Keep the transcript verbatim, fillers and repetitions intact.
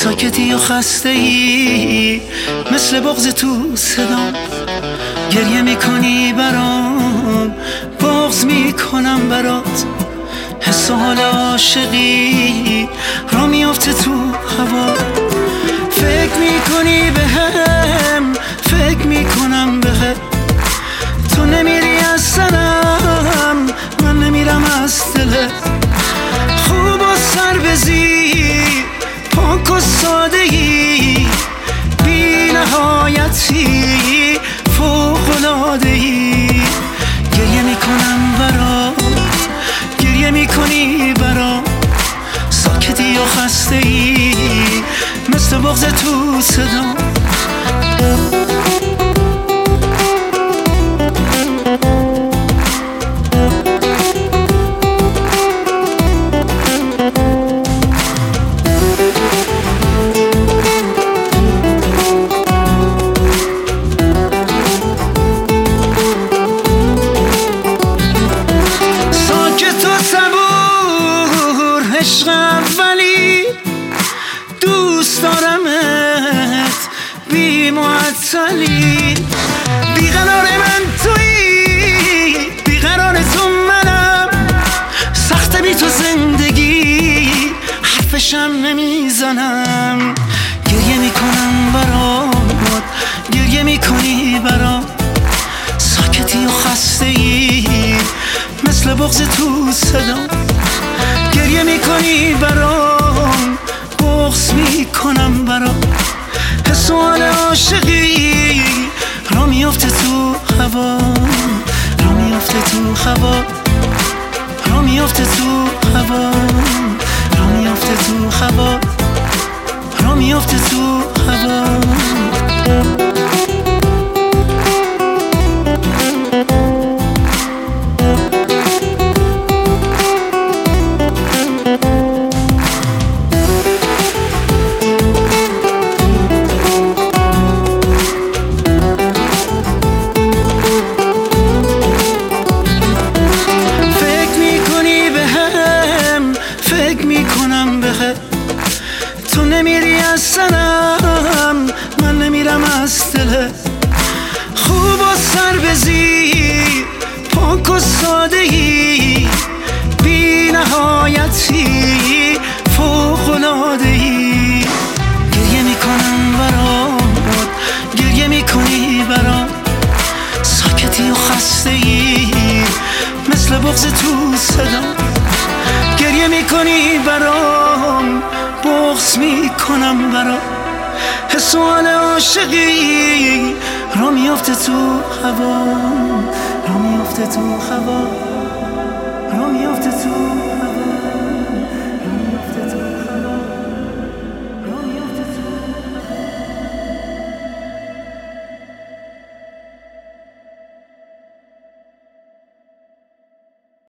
ساکتی و خسته ای مثل بغض تو صدا. گریه میکنی برام، بغض میکنم برات. حس و حال عاشقی را میافته تو هوا. فکر میکنی به هم، فکر میکنم به هم. تو نمیری از سرم، من نمیرم از دلت. خوب و سر بزیر، پاک و ساده ای، بی نهایتی، فوق‌العاده ای. گریه میکنم برات، گریه میکنی برام. ساکتی و خسته ای مثل بغض تو صدا. عشق اولی دوست دارمت، بی معطلی. بیقرار من تویی، بیقرار تو منم. سخته بی تو زندگی، حرفشم نمیزنم. گریه میکنم برات، گریه میکنی برام. ساکتی و خسته ای مثل بغض تو صدا. گریه میکنی برام، بغض میکنم برام. حس و حال عاشقی را میافته تو هوا، را میافته تو هوا، را میافته تو هوا، را میافته تو هوا، را میافته تو هوا. تو نمیری از سرم، من نمیرم از دلت. خوب و سر بزیر، پاک و ساده ای، بی نهایتی، فوق‌العاده ای. گریه میکنم برات، گریه میکنی برام. ساکتی و خسته ای مثل بغض تو صدا. گریه میکنی برام، بغض میکنم برام. حس و حال عاشقی را میافته تو هوا، را میافته تو هوا، را میافته تو